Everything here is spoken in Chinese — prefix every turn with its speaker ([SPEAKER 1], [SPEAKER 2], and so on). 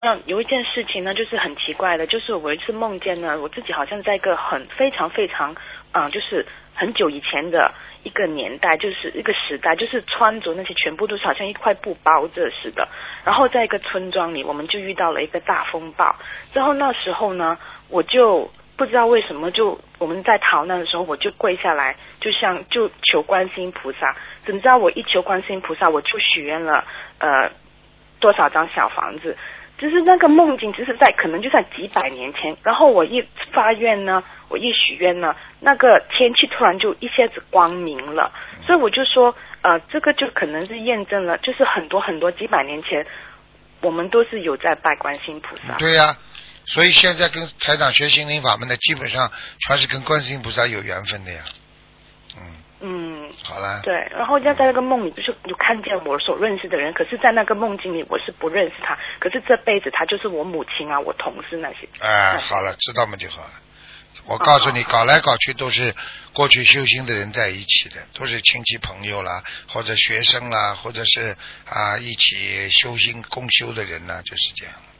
[SPEAKER 1] 有一件事情呢，就是很奇怪的，就是我有一次梦见呢，我自己好像在一个非常非常，就是很久以前的一个年代，就是一个时代，就是穿着那些全部都是好像一块布包着似的。然后在一个村庄里，我们就遇到了一个大风暴。之后那时候呢，我就不知道为什么，就我们在逃难的时候，我就跪下来，就求观世音菩萨。怎知道我一求观世音菩萨，我就许愿了多少张小房子。就是那个梦境，只是可能就在几百年前，然后我一发愿呢，我一许愿呢，那个天气突然就一下子光明了，所以我就说，这个就可能是验证了，就是很多很多几百年前，我们都是有在拜观世音菩萨。
[SPEAKER 2] 对呀，所以现在跟台长学心灵法门的，基本上全是跟观世音菩萨有缘分的呀。好了。
[SPEAKER 1] 对，然后在那个梦里，就是有看见我所认识的人，可是，在那个梦境里，我是不认识他，可是这辈子他就是我母亲啊，我同事那些。
[SPEAKER 2] 好了，知道嘛就好了。我告诉你，搞来搞去都是过去修心的人在一起的，都是亲戚朋友啦，或者学生啦，或者是一起修心共修的人啦，就是这样。